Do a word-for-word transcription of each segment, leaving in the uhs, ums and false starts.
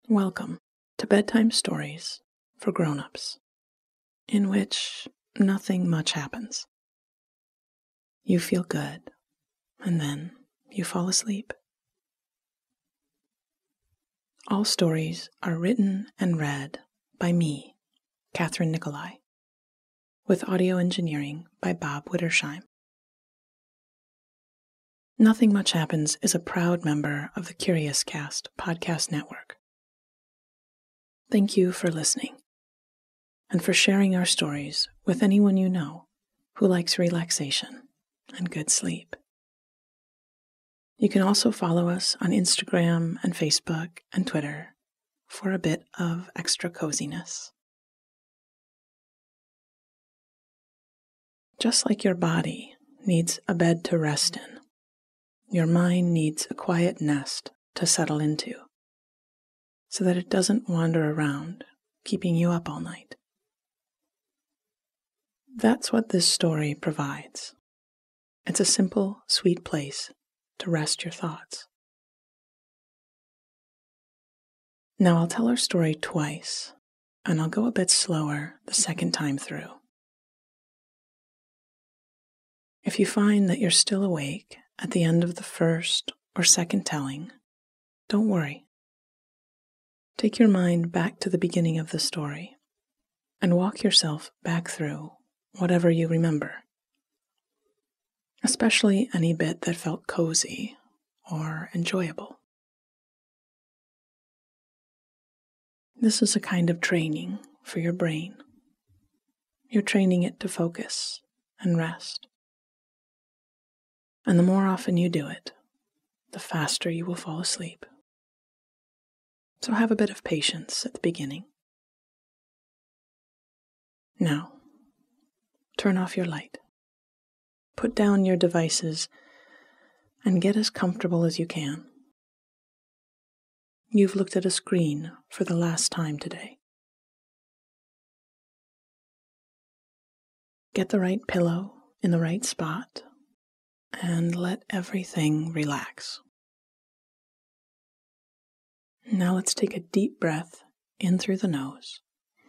Welcome to Bedtime Stories for Grown-Ups, in which nothing much happens. You feel good, and then you fall asleep. All stories are written and read by me, Catherine Nicolai, with audio engineering by Bob Wittersheim. Nothing Much Happens is a proud member of the Curious Cast podcast network. Thank you for listening and for sharing our stories with anyone you know who likes relaxation and good sleep. You can also follow us on Instagram and Facebook and Twitter for a bit of extra coziness. Just like your body needs a bed to rest in, your mind needs a quiet nest to settle into, so that it doesn't wander around, keeping you up all night. That's what this story provides. It's a simple, sweet place to rest your thoughts. Now I'll tell our story twice, and I'll go a bit slower the second time through. If you find that you're still awake at the end of the first or second telling, don't worry. Take your mind back to the beginning of the story and walk yourself back through whatever you remember, especially any bit that felt cozy or enjoyable. This is a kind of training for your brain. You're training it to focus and rest. And the more often you do it, the faster you will fall asleep. So have a bit of patience at the beginning. Now, turn off your light. Put down your devices and get as comfortable as you can. You've looked at a screen for the last time today. Get the right pillow in the right spot and let everything relax. Now let's take a deep breath in through the nose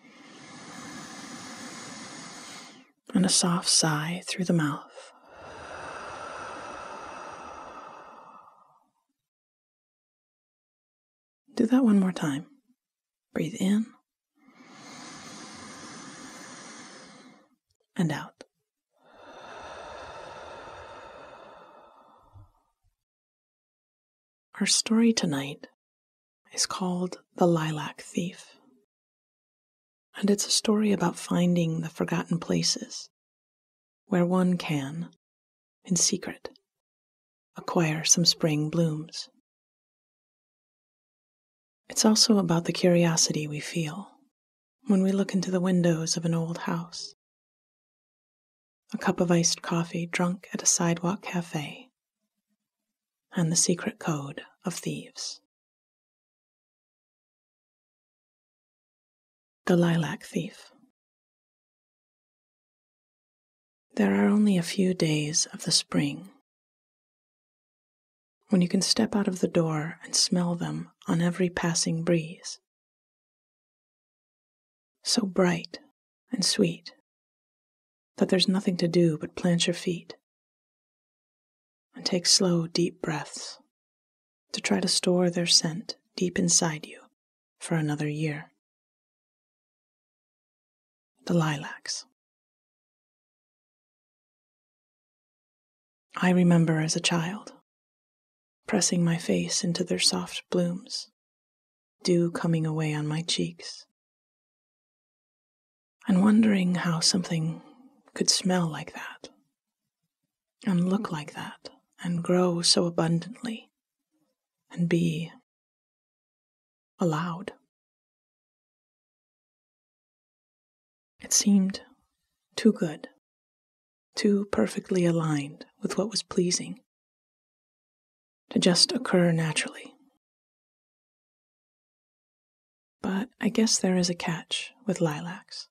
and a soft sigh through the mouth. Do that one more time. Breathe in and out. Our story tonight is called The Lilac Thief, and it's a story about finding the forgotten places where one can, in secret, acquire some spring blooms. It's also about the curiosity we feel when we look into the windows of an old house, a cup of iced coffee drunk at a sidewalk cafe, and the secret code of thieves. The Lilac Thief. There are only a few days of the spring when you can step out of the door and smell them on every passing breeze. So bright and sweet that there's nothing to do but plant your feet and take slow, deep breaths to try to store their scent deep inside you for another year. The lilacs. I remember as a child pressing my face into their soft blooms, dew coming away on my cheeks, and wondering how something could smell like that, and look like that, and grow so abundantly, and be allowed. It seemed too good, too perfectly aligned with what was pleasing, to just occur naturally. But I guess there is a catch with lilacs.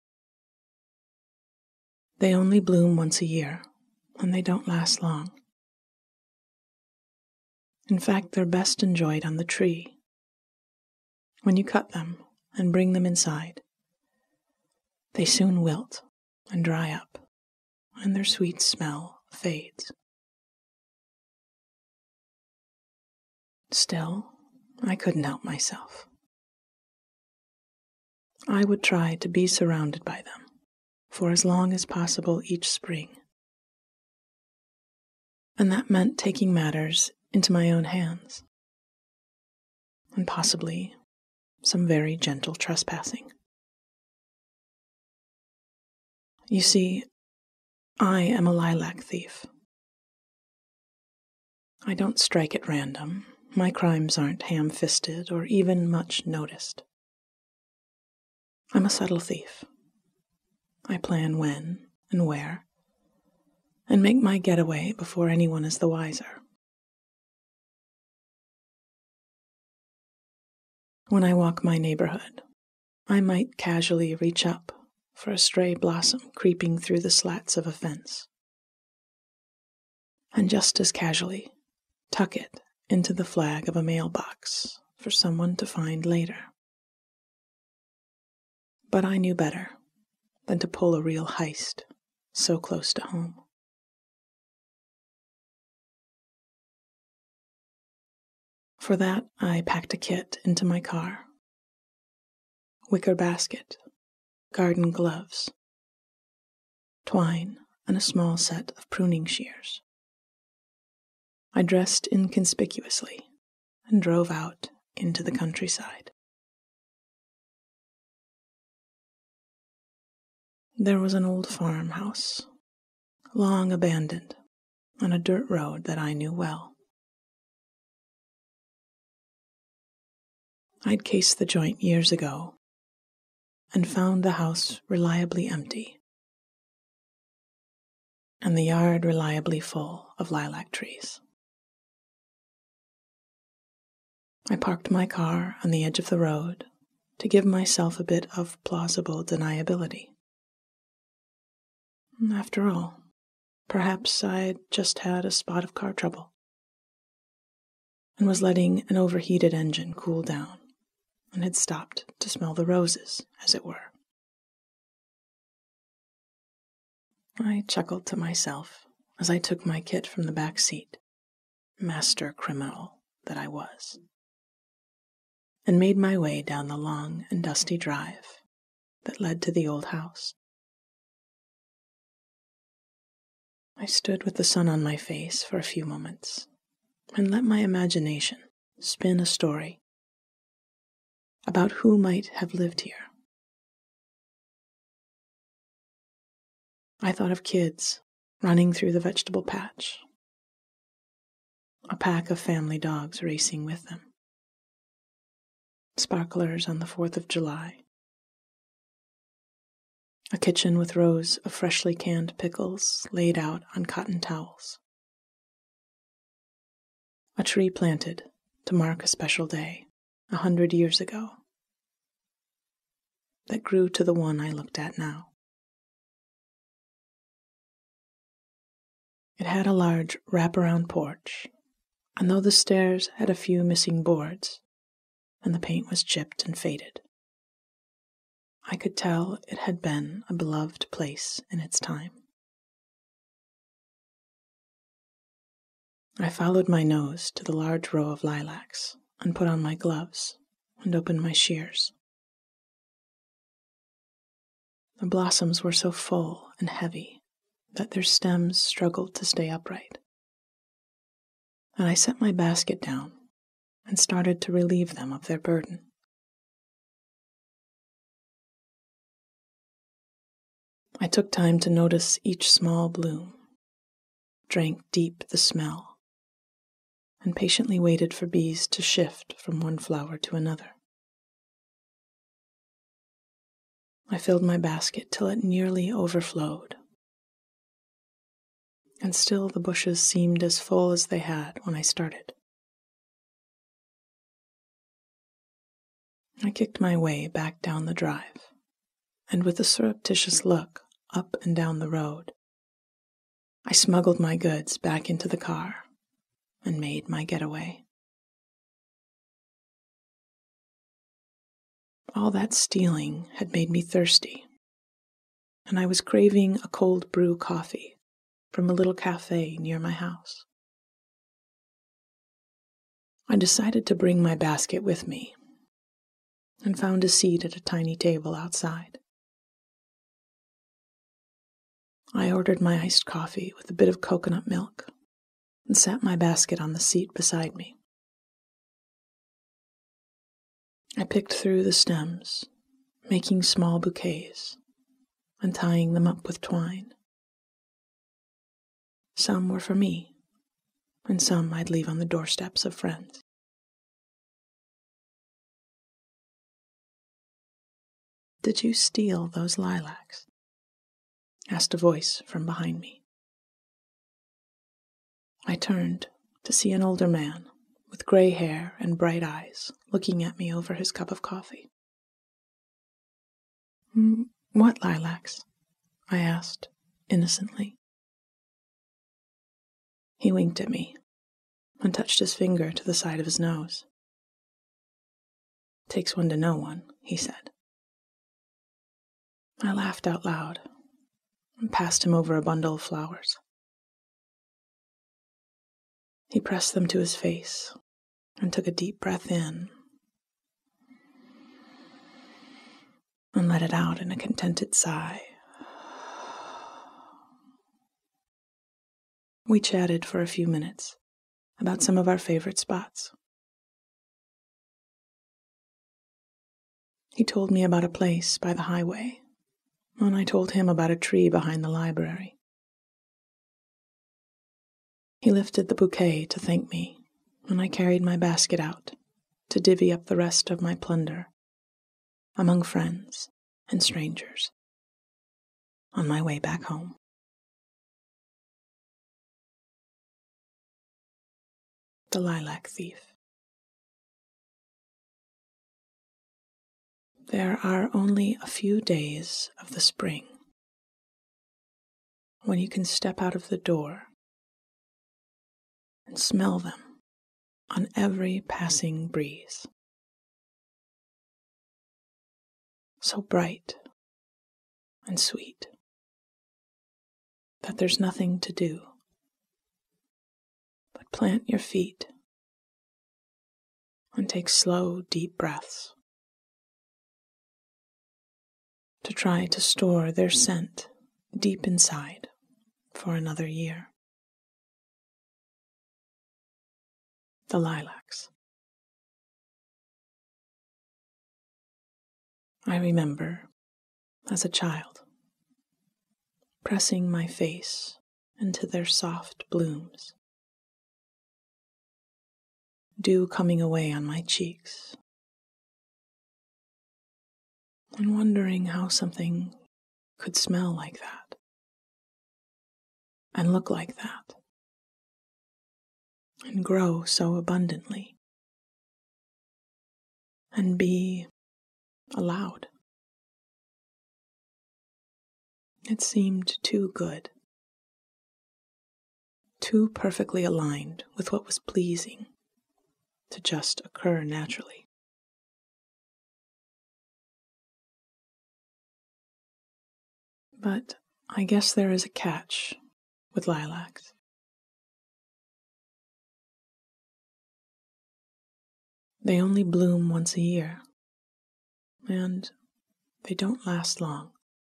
They only bloom once a year, and they don't last long. In fact, they're best enjoyed on the tree, When you cut them and bring them inside, they soon wilt and dry up, and their sweet smell fades. Still, I couldn't help myself. I would try to be surrounded by them for as long as possible each spring. And that meant taking matters into my own hands, and possibly some very gentle trespassing. You see, I am a lilac thief. I don't strike at random. My crimes aren't ham-fisted or even much noticed. I'm a subtle thief. I plan when and where, and make my getaway before anyone is the wiser. When I walk my neighborhood, I might casually reach up for a stray blossom creeping through the slats of a fence, and just as casually tuck it into the flag of a mailbox for someone to find later. But I knew better than to pull a real heist so close to home. For that, I packed a kit into my car. Wicker basket, garden gloves, twine, and a small set of pruning shears. I dressed inconspicuously and drove out into the countryside. There was an old farmhouse, long abandoned, on a dirt road that I knew well. I'd cased the joint years ago and found the house reliably empty and the yard reliably full of lilac trees. I parked my car on the edge of the road to give myself a bit of plausible deniability. After all, perhaps I'd just had a spot of car trouble and was letting an overheated engine cool down and had stopped to smell the roses, as it were. I chuckled to myself as I took my kit from the back seat, master criminal that I was, and made my way down the long and dusty drive that led to the old house. I stood with the sun on my face for a few moments and let my imagination spin a story about who might have lived here. I thought of kids running through the vegetable patch, a pack of family dogs racing with them, sparklers on the fourth of July, a kitchen with rows of freshly canned pickles laid out on cotton towels, a tree planted to mark a special day a hundred years ago that grew to the one I looked at now. It had a large wraparound porch, and though the stairs had a few missing boards and the paint was chipped and faded, I could tell it had been a beloved place in its time. I followed my nose to the large row of lilacs and put on my gloves and opened my shears. The blossoms were so full and heavy that their stems struggled to stay upright, and I set my basket down and started to relieve them of their burden. I took time to notice each small bloom, drank deep the smell, and patiently waited for bees to shift from one flower to another. I filled my basket till it nearly overflowed, and still the bushes seemed as full as they had when I started. I kicked my way back down the drive, and with a surreptitious look up and down the road, I smuggled my goods back into the car and made my getaway. all that stealing had made me thirsty, and I was craving a cold brew coffee from a little cafe near my house. I decided to bring my basket with me and found a seat at a tiny table outside. I ordered my iced coffee with a bit of coconut milk and sat my basket on the seat beside me. I picked through the stems, making small bouquets and tying them up with twine. Some were for me, and some I'd leave on the doorsteps of friends. "Did you steal those lilacs?" asked a voice from behind me. I turned to see an older man with gray hair and bright eyes looking at me over his cup of coffee. "Mm, what lilacs?" I asked, innocently. He winked at me and touched his finger to the side of his nose. "Takes one to know one," he said. I laughed out loud and passed him over a bundle of flowers. He pressed them to his face and took a deep breath in and let it out in a contented sigh. We chatted for a few minutes about some of our favorite spots. He told me about a place by the highway, and I told him about a tree behind the library. He lifted the bouquet to thank me, and I carried my basket out to divvy up the rest of my plunder among friends and strangers on my way back home. The Lilac Thief. There are only a few days of the spring when you can step out of the door and smell them on every passing breeze. So bright and sweet that there's nothing to do but plant your feet and take slow, deep breaths to try to store their scent deep inside for another year. The lilacs. I remember, as a child, pressing my face into their soft blooms, dew coming away on my cheeks, and wondering how something could smell like that, and look like that, and grow so abundantly, and be allowed. It seemed too good, too perfectly aligned with what was pleasing to just occur naturally. But I guess there is a catch with lilacs. They only bloom once a year, and they don't last long.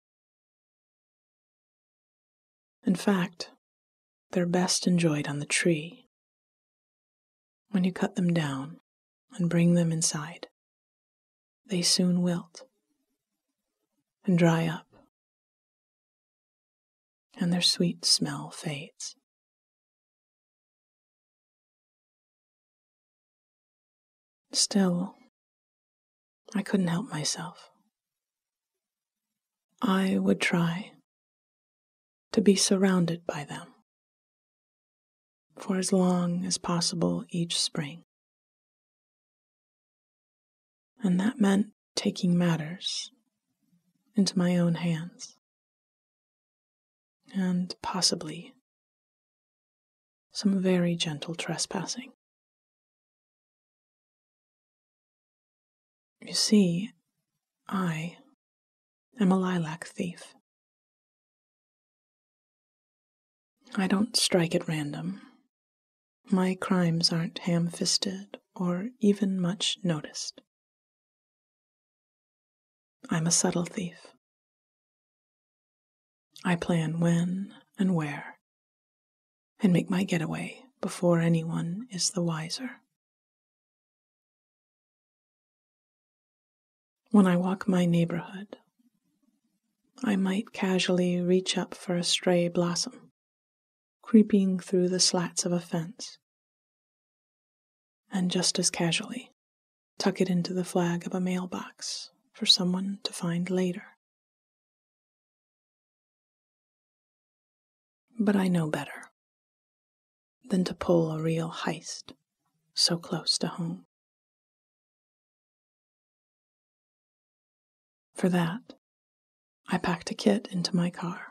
In fact, they're best enjoyed on the tree. When you cut them down and bring them inside, they soon wilt and dry up, and their sweet smell fades. Still, I couldn't help myself. I would try to be surrounded by them for as long as possible each spring. And that meant taking matters into my own hands, and possibly some very gentle trespassing. You see, I am a lilac thief. I don't strike at random. My crimes aren't ham-fisted or even much noticed. I'm a subtle thief. I plan when and where, and make my getaway before anyone is the wiser. When I walk my neighborhood, I might casually reach up for a stray blossom, creeping through the slats of a fence, and just as casually tuck it into the flag of a mailbox for someone to find later. But I know better than to pull a real heist so close to home. For that, I packed a kit into my car.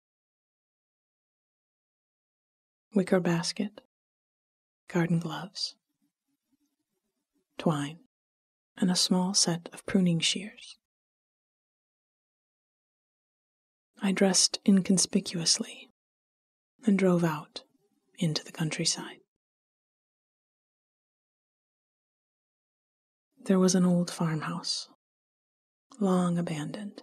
Wicker basket, garden gloves, twine, and a small set of pruning shears. I dressed inconspicuously and drove out into the countryside. There was an old farmhouse, long abandoned,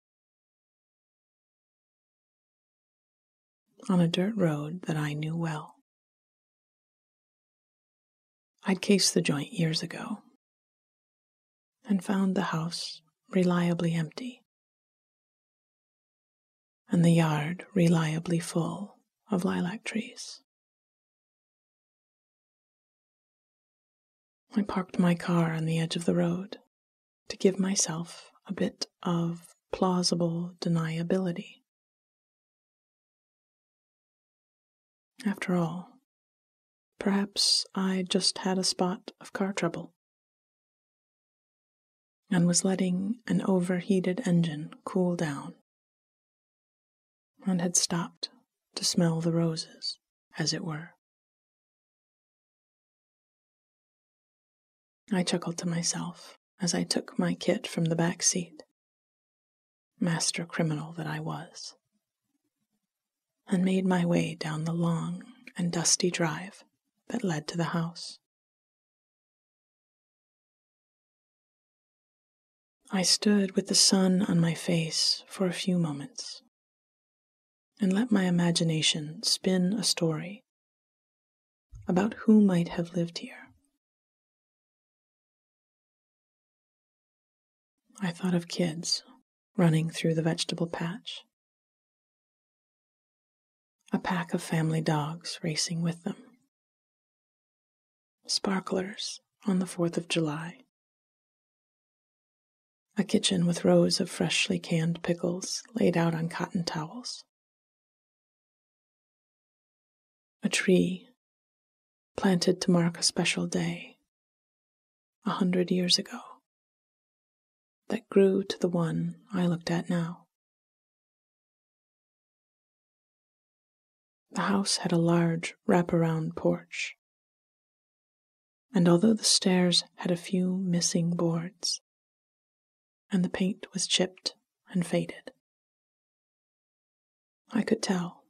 on a dirt road that I knew well. I'd cased the joint years ago and found the house reliably empty and the yard reliably full of lilac trees. I parked my car on the edge of the road to give myself a bit of plausible deniability. After all, perhaps I just had a spot of car trouble and was letting an overheated engine cool down and had stopped to smell the roses, as it were. I chuckled to myself as I took my kit from the back seat, master criminal that I was, and made my way down the long and dusty drive that led to the house. I stood with the sun on my face for a few moments and let my imagination spin a story about who might have lived here. I thought of kids running through the vegetable patch, a pack of family dogs racing with them, sparklers on the fourth of July, a kitchen with rows of freshly canned pickles laid out on cotton towels, a tree planted to mark a special day a hundred years ago that grew to the one I looked at now. The house had a large wraparound porch, and although the stairs had a few missing boards, and the paint was chipped and faded, I could tell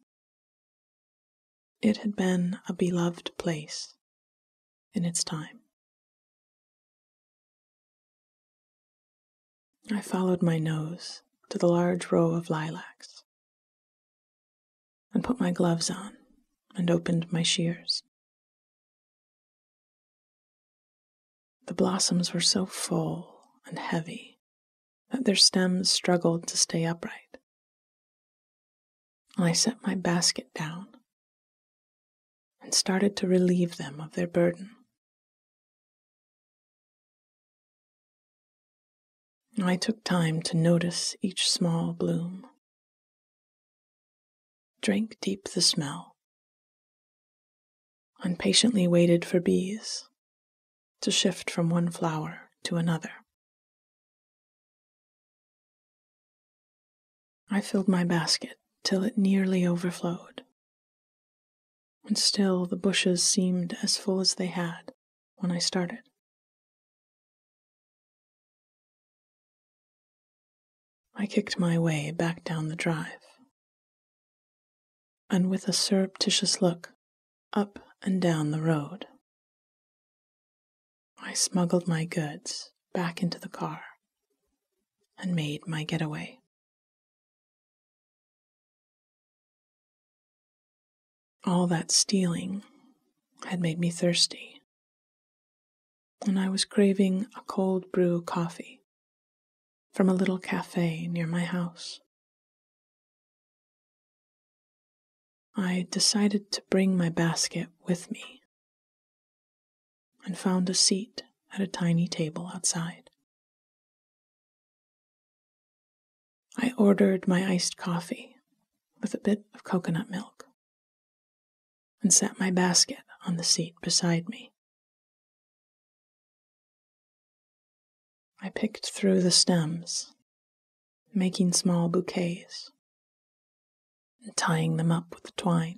it had been a beloved place in its time. I followed my nose to the large row of lilacs and put my gloves on and opened my shears. The blossoms were so full and heavy that their stems struggled to stay upright. And I set my basket down and started to relieve them of their burden. I took time to notice each small bloom, drank deep the smell, and patiently waited for bees to shift from one flower to another. I filled my basket till it nearly overflowed, and still the bushes seemed as full as they had when I started. I kicked my way back down the drive, and with a surreptitious look up and down the road, I smuggled my goods back into the car and made my getaway. All that stealing had made me thirsty, and I was craving a cold brew coffee from a little cafe near my house. I decided to bring my basket with me and found a seat at a tiny table outside. I ordered my iced coffee with a bit of coconut milk and set my basket on the seat beside me. I picked through the stems, making small bouquets and tying them up with the twine.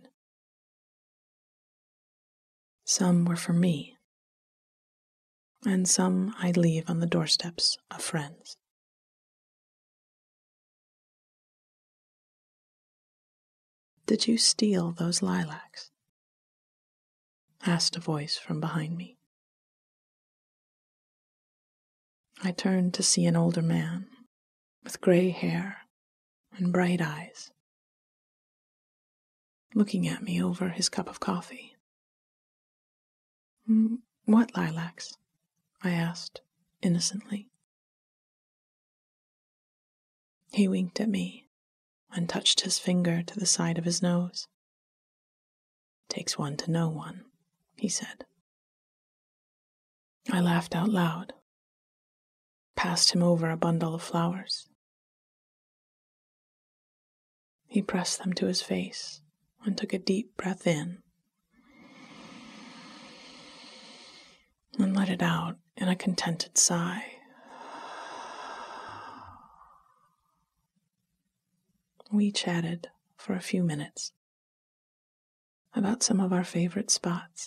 Some were for me, and some I'd leave on the doorsteps of friends. "Did you steal those lilacs?" asked a voice from behind me. I turned to see an older man with gray hair and bright eyes, looking at me over his cup of coffee. "What lilacs?" I asked innocently. He winked at me and touched his finger to the side of his nose. "Takes one to know one," he said. I laughed out loud, passed him over a bundle of flowers. He pressed them to his face and took a deep breath in and let it out in a contented sigh. We chatted for a few minutes about some of our favorite spots.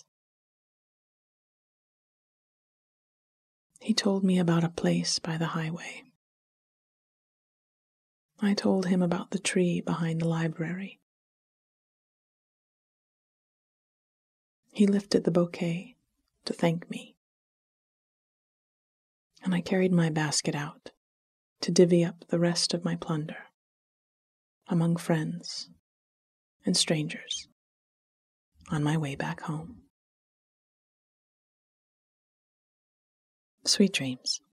He told me about a place by the highway. I told him about the tree behind the library. He lifted the bouquet to thank me, and I carried my basket out to divvy up the rest of my plunder among friends and strangers on my way back home. Sweet dreams.